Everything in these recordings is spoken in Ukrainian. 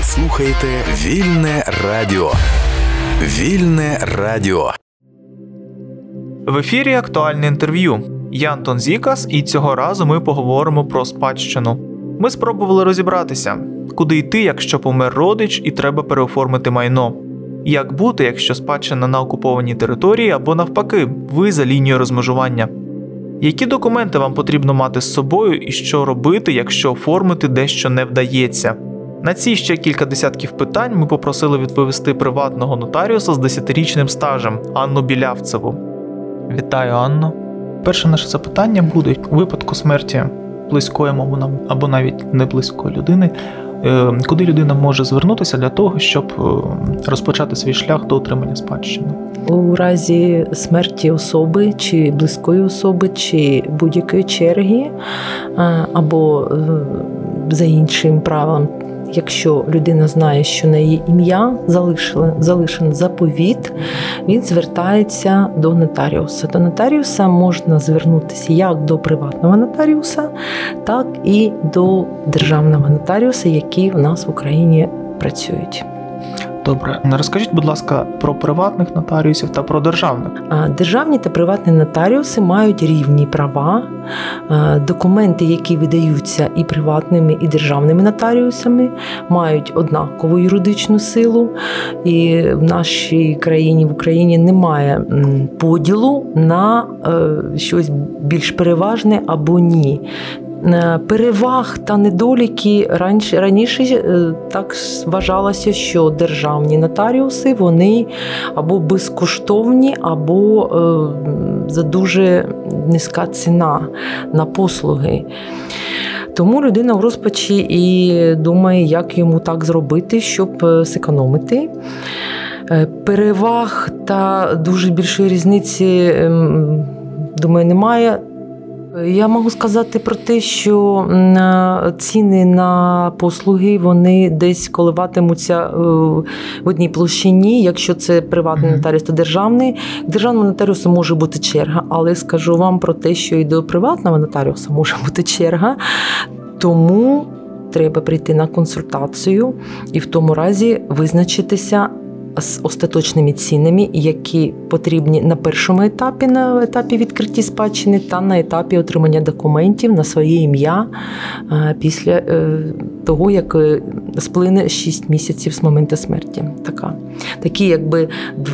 слухаєте Вільне Радіо. Вільне Радіо. В ефірі актуальне інтерв'ю. Я Антон Зікас, і цього разу ми поговоримо про спадщину. Ми спробували розібратися, куди йти, якщо помер родич і треба переоформити майно. Як бути, якщо спадщина на окупованій території або навпаки, ви за лінією розмежування. Які документи вам потрібно мати з собою і що робити, якщо оформити дещо не вдається? На ці ще кілька десятків питань ми попросили відповісти приватного нотаріуса з 10-річним стажем Анну Білявцеву. Вітаю, Анно. Перше наше запитання буде: у випадку смерті близької або навіть не близької людини, куди людина може звернутися для того, щоб розпочати свій шлях до отримання спадщини? У разі смерті особи, чи близької особи, чи будь-якої черги, або за іншим правилом, якщо людина знає, що на її ім'я залишений заповіт, він звертається до нотаріуса. До нотаріуса можна звернутися як до приватного нотаріуса, так і до державного нотаріуса, які в нас в Україні працюють. Добре. Розкажіть, будь ласка, про приватних нотаріусів та про державних. Державні та приватні нотаріуси мають рівні права. Документи, які видаються і приватними, і державними нотаріусами, мають однакову юридичну силу. І в нашій країні, в Україні, немає поділу на щось більш переважне або ні. Переваг та недоліки раніше так вважалося, що державні нотаріуси, вони або безкоштовні, або за дуже низька ціна на послуги. Тому людина в розпачі і думає, як йому так зробити, щоб зекономити. Переваг та дуже більшої різниці, думаю, немає. Я можу сказати про те, що ціни на послуги, вони десь коливатимуться в одній площині, якщо це приватний нотаріус та державний. Державному нотаріусу може бути черга, але скажу вам про те, що і до приватного нотаріуса може бути черга, тому треба прийти на консультацію і в тому разі визначитися з остаточними цінами, які потрібні на першому етапі, на етапі відкриття спадщини та на етапі отримання документів на своє ім'я після того, як сплине 6 місяців з моменту смерті. Такі якби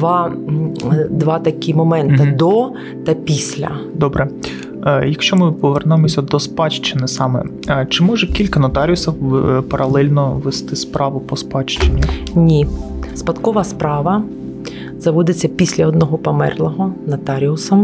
два такі моменти до та після. Добре. Якщо ми повернемося до спадщини саме, чи може кілька нотаріусів паралельно вести справу по спадщині? Ні. Спадкова справа заводиться після одного померлого нотаріусом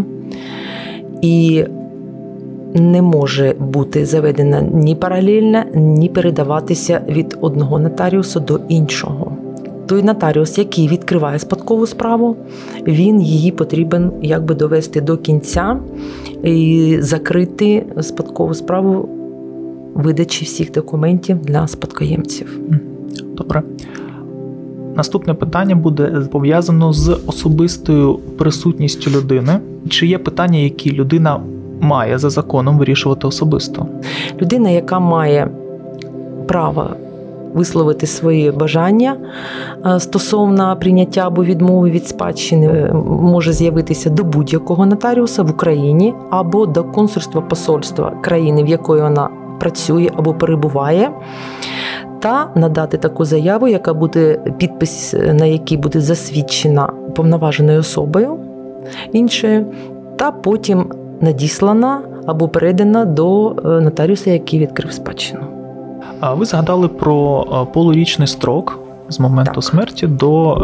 і не може бути заведена ні паралельно, ні передаватися від одного нотаріуса до іншого. Той нотаріус, який відкриває спадкову справу, він її потрібен якби довести до кінця і закрити спадкову справу видачі всіх документів для спадкоємців. Добре. Наступне питання буде пов'язано з особистою присутністю людини. Чи є питання, які людина має за законом вирішувати особисто? Людина, яка має право висловити свої бажання стосовно прийняття або відмови від спадщини, може з'явитися до будь-якого нотаріуса в Україні або до консульства посольства країни, в якої вона працює або перебуває, та надати таку заяву, яка буде підпис, на якій буде засвідчена уповноваженою особою іншою, та потім надіслана або передана до нотаріуса, який відкрив спадщину. А ви згадали про полурічний строк з моменту смерті до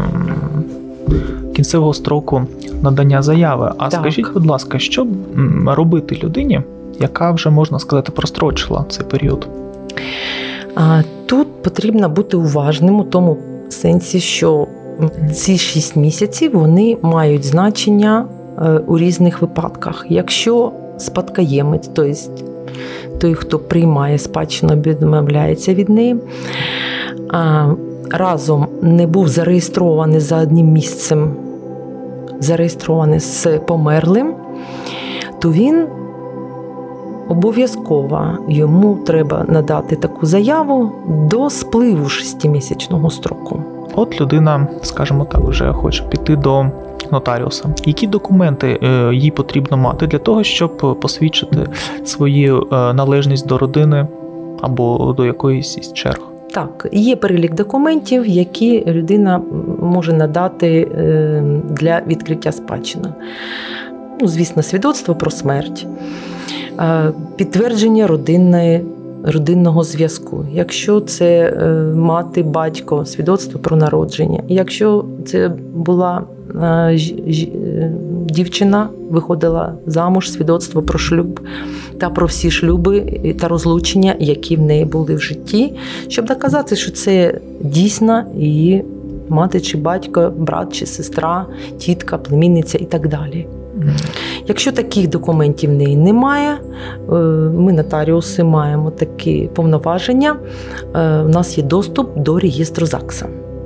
кінцевого строку надання заяви. А скажіть, будь ласка, що робити людині, яка вже, можна сказати, прострочила цей період? Тут потрібно бути уважним у тому сенсі, що ці 6 місяців вони мають значення у різних випадках. Якщо спадкоємець, тобто той, хто приймає спадщину, відмовляється від неї, разом не був зареєстрований за одним місцем, зареєстрований з померлим, то він обов'язково йому треба надати таку заяву до спливу 6-місячного строку. От людина, скажімо так, вже хоче піти до нотаріуса. Які документи їй потрібно мати для того, щоб посвідчити свою належність до родини або до якоїсь із черг? Так, є перелік документів, які людина може надати для відкриття спадщини. Звісно, свідоцтво про смерть, підтвердження родинного зв'язку. Якщо це мати, батько, свідоцтво про народження. Якщо це була дівчина, виходила замуж, свідоцтво про шлюб та про всі шлюби та розлучення, які в неї були в житті, щоб доказати, що це дійсно її мати чи батько, брат чи сестра, тітка, племінниця і так далі. Якщо таких документів в неї немає, ми, нотаріуси, маємо такі повноваження, у нас є доступ до реєстру ЗАГСа.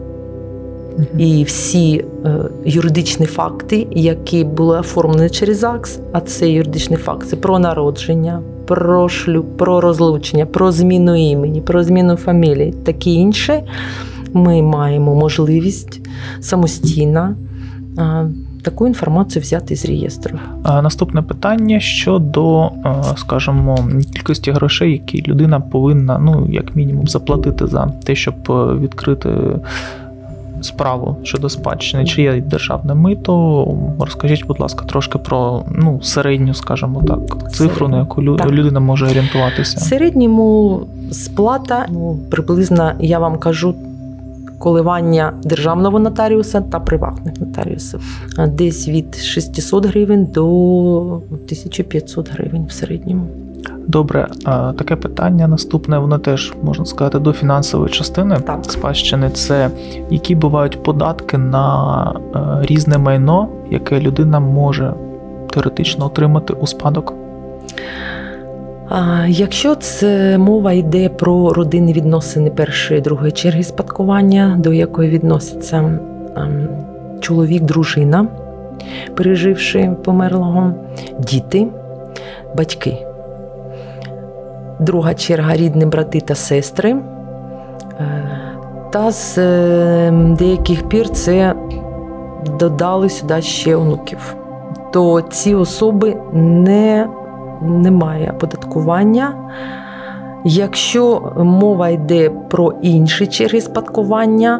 І всі юридичні факти, які були оформлені через ЗАГС, а це юридичні факти про народження, про шлюб, про розлучення, про зміну імені, про зміну фамілії, такі інше, ми маємо можливість самостійно таку інформацію взяти з реєстру. Наступне питання щодо, скажімо, кількості грошей, які людина повинна, як мінімум, заплатити за те, щоб відкрити справу щодо спадщини. Чи є державне мито? Розкажіть, будь ласка, трошки про середню, скажімо так, цифру, на яку людина може орієнтуватися. В середньому сплата, приблизно, я вам кажу, коливання державного нотаріуса та приватних нотаріусів. Десь від 600 гривень до 1500 гривень в середньому. Добре, таке питання наступне, воно теж, можна сказати, до фінансової частини спадщини. Це які бувають податки на різне майно, яке людина може теоретично отримати у спадок? Якщо це мова йде про родинні відносини першої, другої черги спадкування, до якої відноситься чоловік, дружина, переживши померлого, діти, батьки. Друга черга – рідні брати та сестри. Та з деяких пір це додали сюди ще онуків. То ці особи немає оподаткування. Якщо мова йде про інші черги спадкування,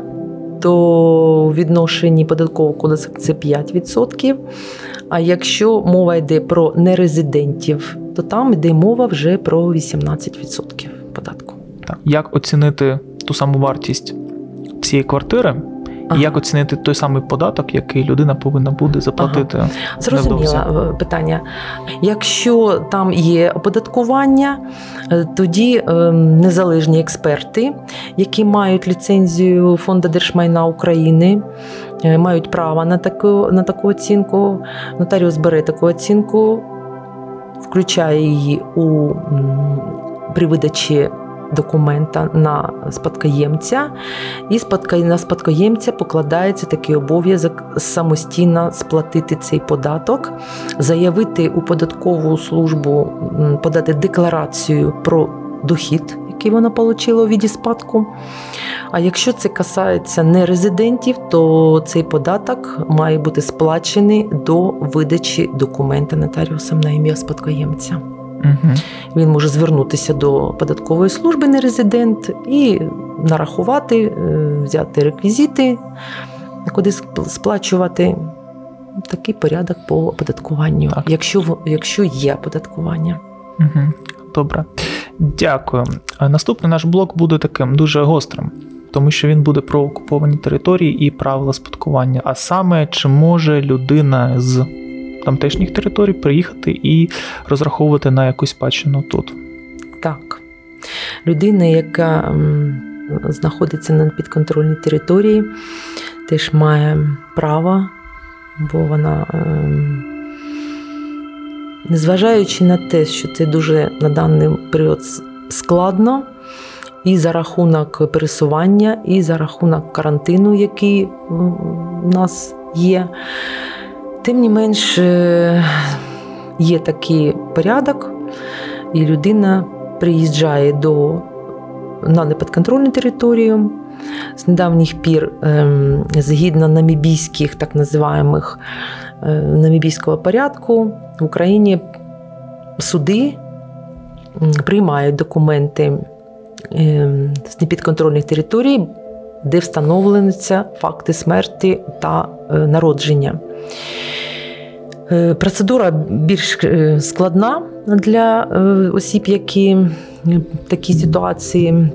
то в відношенні податкового кодексу це 5%. А якщо мова йде про нерезидентів, то там йде мова вже про 18% податку. Так. Як оцінити ту саму вартість цієї квартири? І як оцінити той самий податок, який людина повинна буде заплатити? Зрозуміло питання. Якщо там є оподаткування, тоді незалежні експерти, які мають ліцензію Фонду держмайна України, мають право на таку оцінку. Нотаріус бере таку оцінку, включає її при видачі документа на спадкоємця, і на спадкоємця покладається такий обов'язок самостійно сплатити цей податок, заявити у податкову службу, подати декларацію про дохід, який вона отримала у віді спадку. А якщо це касається нерезидентів, то цей податок має бути сплачений до видачі документа нотаріусом на ім'я спадкоємця. Він може звернутися до податкової служби нерезидент і нарахувати, взяти реквізити, куди сплачувати. Такий порядок по оподаткуванню, якщо є оподаткування. Добре. Дякую. Наступний наш блок буде таким дуже гострим, тому що він буде про окуповані території і правила спадкування. А саме, чи може людина з тамтешніх територій приїхати і розраховувати на якусь спадщину тут? Так. Людина, яка знаходиться на підконтрольній території, теж має право, бо вона, незважаючи на те, що це дуже на даний період складно, і за рахунок пересування, і за рахунок карантину, який у нас є, тим не менш, є такий порядок. і людина приїжджає на непідконтрольну територію. З недавніх пір, згідно намібійських, так називаємих, намібійського порядку, в Україні суди приймають документи з непідконтрольних територій, де встановлюються факти смерті та народження. Процедура більш складна для осіб, які в такі ситуації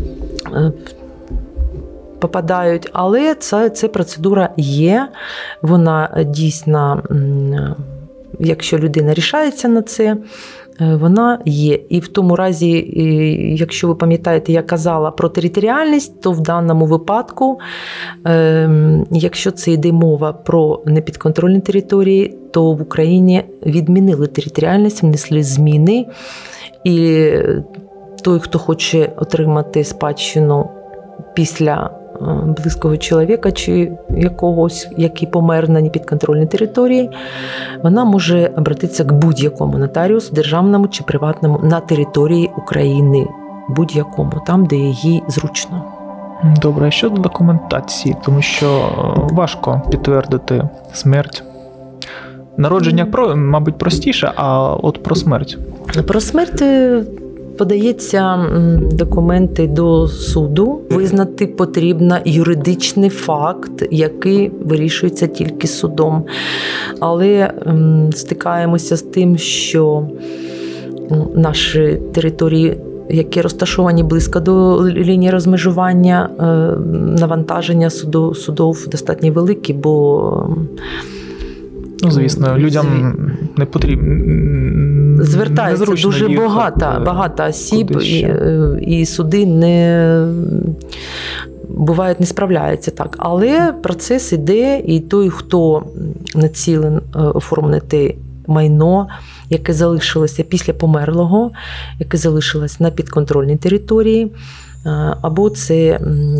попадають, але ця процедура є, вона дійсно, якщо людина рішається на це, вона є. І в тому разі, якщо ви пам'ятаєте, я казала про територіальність, то в даному випадку, якщо це йде мова про непідконтрольні території, то в Україні відмінили територіальність, внесли зміни. І той, хто хоче отримати спадщину після близького чоловіка чи якогось, який помер на непідконтрольній території, вона може обратитися к будь-якому нотаріусу, державному чи приватному, на території України, будь-якому, там, де їй зручно. Добре, а щодо документації, тому що важко підтвердити смерть. Народження, мабуть, простіше, а от про смерть? Про смерть подаються документи до суду. Визнати потрібно юридичний факт, який вирішується тільки судом. Але стикаємося з тим, що наші території, які розташовані близько до лінії розмежування, навантаження судов достатньо великі, бо звісно, людям не потрібно. Звертається дуже багато осіб, і суди бувають, не справляються так. Але процес іде, і той, хто націлен оформити майно, яке залишилося після померлого, яке залишилось на підконтрольній території, або це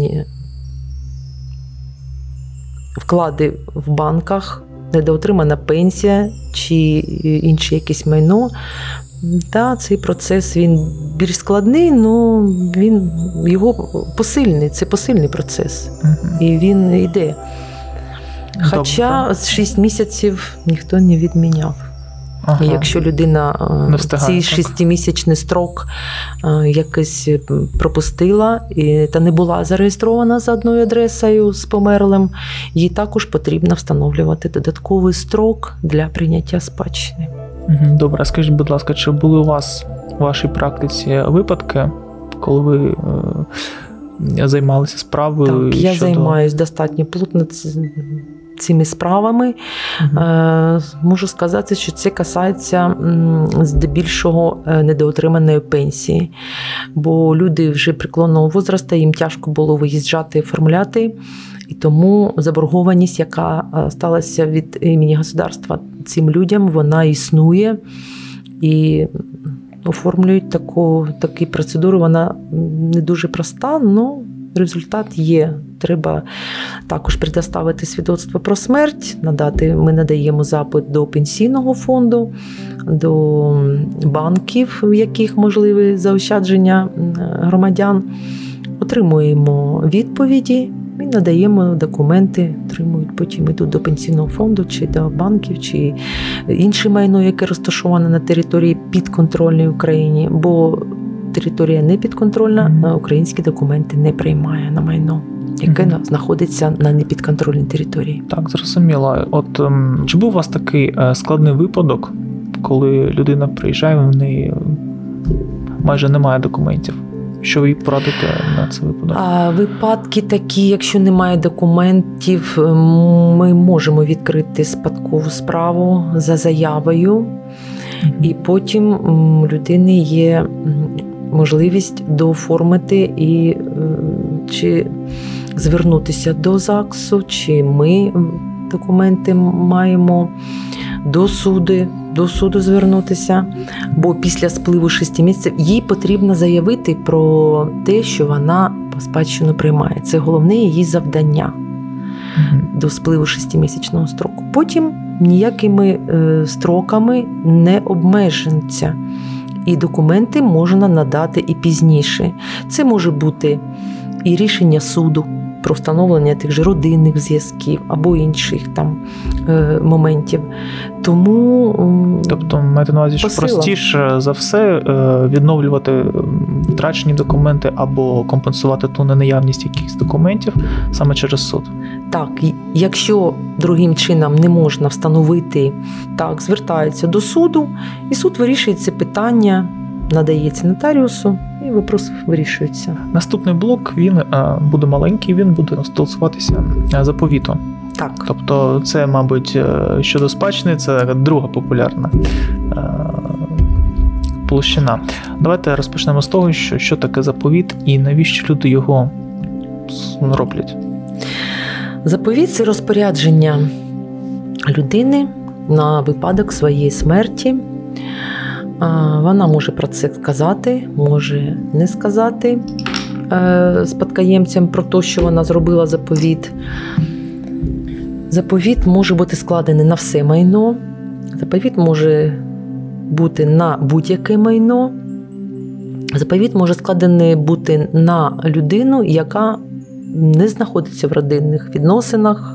вклади в банках, недоотримана пенсія чи інше якесь майно. Да, цей процес, він більш складний, але він його посильний, це посильний процес. І він йде. Хоча 6 місяців ніхто не відміняв. І якщо людина цей 6-місячний строк якось пропустила та не була зареєстрована за одною адресою з померлим, їй також потрібно встановлювати додатковий строк для прийняття спадщини. Добре, скажіть, будь ласка, чи були у вас у вашій практиці випадки, коли ви займалися справою? Так, я займаюся достатньо плотно цими справами. Можу сказати, що це касається здебільшого недоотриманої пенсії. Бо люди вже преклонного возрасту, їм тяжко було виїжджати, оформляти. І тому заборгованість, яка сталася від імені государства цим людям, вона існує. І оформлюють такі процедури. Вона не дуже проста, але результат є. Треба також предоставити свідоцтво про смерть, ми надаємо запит до пенсійного фонду, до банків, в яких можливі заощадження громадян. Отримуємо відповіді і надаємо документи, отримують, потім йдуть до пенсійного фонду, чи до банків, чи інше майно, яке розташоване на території підконтрольній Україні, бо територія не підконтрольна, українські документи не приймає на майно, яке знаходиться на непідконтрольній території. Так, зрозуміло. От чи був у вас такий складний випадок, коли людина приїжджає, в неї майже немає документів? Що ви порадите на цей випадок? Випадки такі, якщо немає документів, ми можемо відкрити спадкову справу за заявою, і потім у людини є можливість дооформити і чи звернутися до ЗАГСу, чи ми документи маємо до суду звернутися, бо після спливу 6 місяців їй потрібно заявити про те, що вона спадщину приймає. Це головне її завдання до спливу 6-місячного строку. Потім ніякими строками не обмежується. і документи можна надати і пізніше. Це може бути і рішення суду про встановлення тих же родинних зв'язків або інших там моментів. Тому тобто, маєте на увазі, що простіше за все відновлювати втрачені документи або компенсувати ту ненаявність якихось документів саме через суд? Так, якщо другим чином не можна встановити, так, звертаються до суду, і суд вирішує це питання, надається нотаріусу, і вопрос вирішується. Наступний блок, він буде маленький, він буде стосуватися заповіту. Так. Тобто це, мабуть, щодо спадщини, це друга популярна площина. Давайте розпочнемо з того, що таке заповіт і навіщо люди його роблять. Заповіт – це розпорядження людини на випадок своєї смерті. Вона може про це сказати, може не сказати спадкоємцям про те, що вона зробила заповіт. Заповіт може бути складений на все майно. Заповіт може бути на будь-яке майно. Заповіт може складений бути на людину, яка не знаходиться в родинних відносинах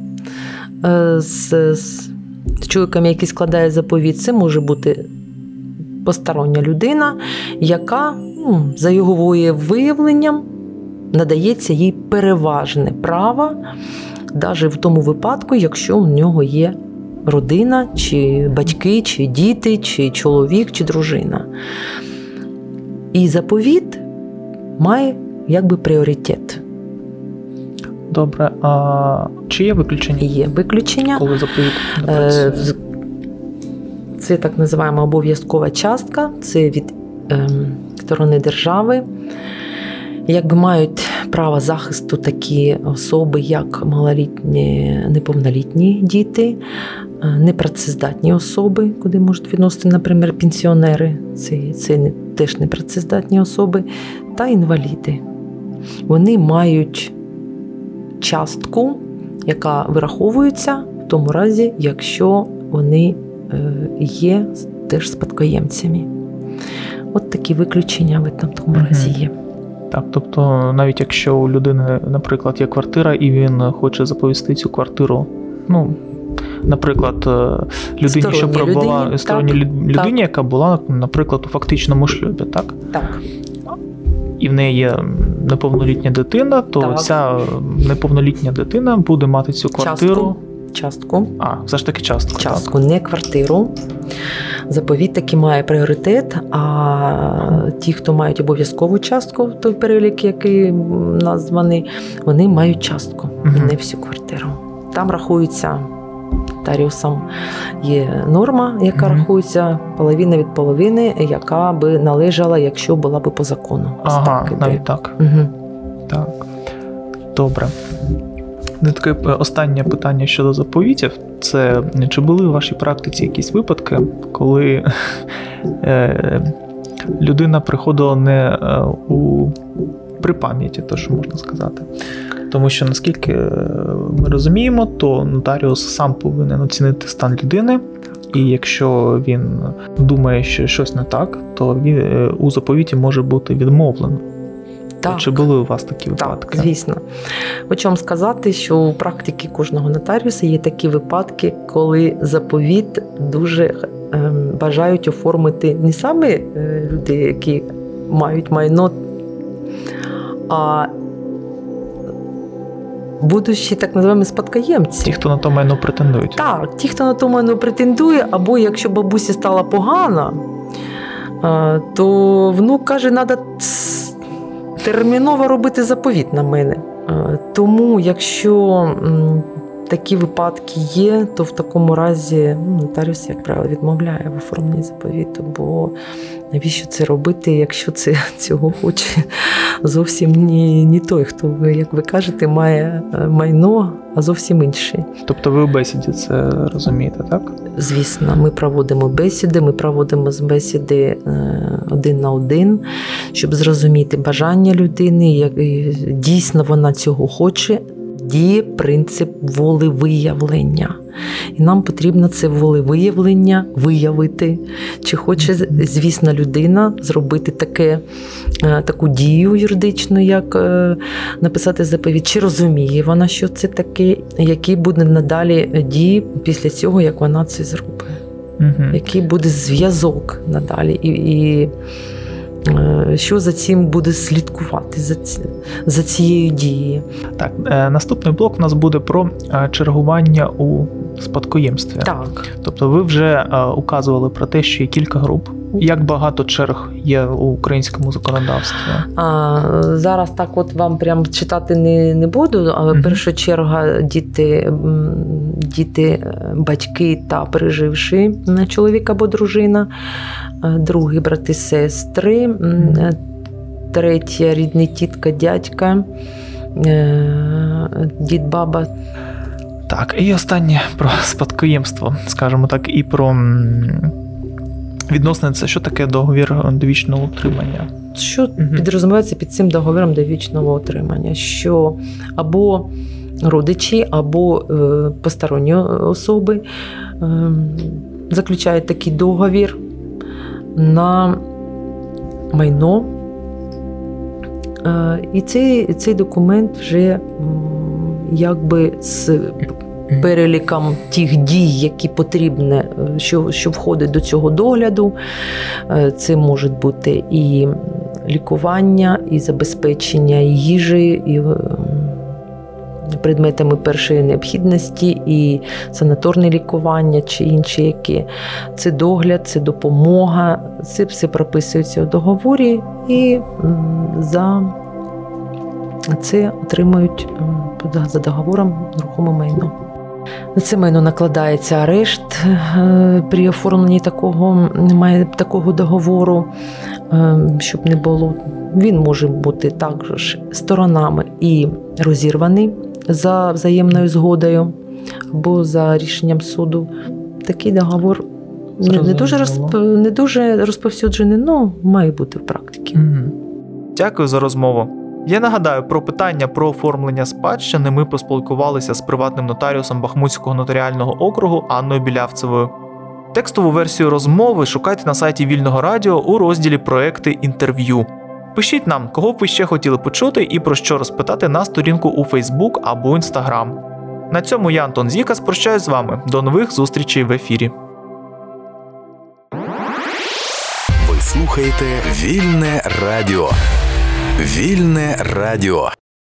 з чоловіком, який складає заповіт. Це може бути постороння людина, яка, за його виявленням, надається їй переважне право, навіть в тому випадку, якщо у нього є родина, чи батьки, чи діти, чи чоловік, чи дружина. І заповіт має якби пріоритет. Добре, а чи є виключення? Є виключення. Коли заповіт не працює? Це так називаємо обов'язкова частка, це від сторони держави. Якби мають право захисту такі особи, як малолітні, неповнолітні діти, непрацездатні особи, куди можуть відносити, наприклад, пенсіонери, це теж непрацездатні особи, та інваліди. Вони мають частку, яка вираховується в тому разі, якщо вони є теж спадкоємцями. От такі виключення в тому разі є. Так, тобто навіть якщо у людини, наприклад, є квартира і він хоче заповісти цю квартиру, наприклад, людині, що пробула сторонній людині, яка була, наприклад, у фактичному шлюбі, так? Так. І в неї є неповнолітня дитина, то так. Ця неповнолітня дитина буде мати цю квартиру. Частку. Все ж таки частку. Частку, так. Не квартиру. Заповіт таки має пріоритет, а ті, хто мають обов'язкову частку, той перелік, який названий, вони мають частку, не всю квартиру. Там рахується, нотаріусом є норма, яка рахується половина від половини, яка би належала, якщо була би по закону. Навіть так. Так. Добре. Таке останнє питання щодо заповітів. Це чи були у вашій практиці якісь випадки, коли людина приходила не при пам'яті, то що можна сказати. Тому що, наскільки ми розуміємо, то нотаріус сам повинен оцінити стан людини, і якщо він думає, що щось не так, то у заповіті може бути відмовлено. Так. Чи були у вас такі випадки? Так, звісно. Хочу вам сказати, що у практиці кожного нотаріуса є такі випадки, коли заповіт дуже бажають оформити не саме люди, які мають майно, а будучи так називаємо спадкоємці. Ті, хто на то майно претендують. Так, ті, хто на то майно претендує, або якщо бабусі стала погана, то внук каже, треба терміново робити заповіт на мене. Тому, якщо такі випадки є, то в такому разі нотаріус, як правило, відмовляє в оформленні заповіту, бо навіщо це робити, якщо цього хоче зовсім не той, хто, як ви кажете, має майно, а зовсім інший. Тобто ви у бесіді це розумієте, так? Звісно, ми проводимо бесіди, ми проводимо бесіди один на один, щоб зрозуміти бажання людини, як дійсно вона цього хоче, діє принцип волевиявлення. І нам потрібно це волевиявлення виявити. Чи хоче, звісно, людина зробити таку дію юридичну, як написати заповідь, чи розуміє вона, що це таке, які буде надалі дії після цього, як вона це зробить. Який буде зв'язок надалі і що за цим буде слідкувати, за цією дією. Так, наступний блок у нас буде про чергування у спадкоємстві. Так. Тобто ви вже указували про те, що є кілька груп. Як багато черг є у українському законодавстві? Зараз так от вам прям читати не буду, але перша черга діти, батьки та переживши чоловік або дружина, другий брати, сестри, третя рідний тітка, дядька, дід, баба. Так, і останнє про спадкоємство, скажімо так, і про відносини. Це що таке договір довічного утримання? Що підрозуміється під цим договором довічного утримання? Що або родичі, або посторонні особи заключають такий договір на майно. І цей документ вже якби з переліком тих дій, які потрібні, що входить до цього догляду. Це може бути і лікування, і забезпечення їжі, і предметами першої необхідності, і санаторне лікування, чи інші які. Це догляд, це допомога, це все прописується у договорі, і за це отримують за договором нерухоме майно. На це майно накладається арешт при оформленні такого договору, щоб не було. Він може бути також сторонами і розірваний за взаємною згодою або за рішенням суду. Такий договор не дуже розповсюджений, але має бути в практиці. Дякую за розмову. Я нагадаю, про питання про оформлення спадщини ми поспілкувалися з приватним нотаріусом Бахмутського нотаріального округу Анною Білявцевою. Текстову версію розмови шукайте на сайті Вільного Радіо у розділі «Проекти інтерв'ю». Пишіть нам, кого б ви ще хотіли почути і про що розпитати на сторінку у Facebook або Instagram. На цьому я, Антон Зікас, прощаюсь з вами. До нових зустрічей в ефірі. Ви слухаєте Вільне Радіо. Вільне Радіо.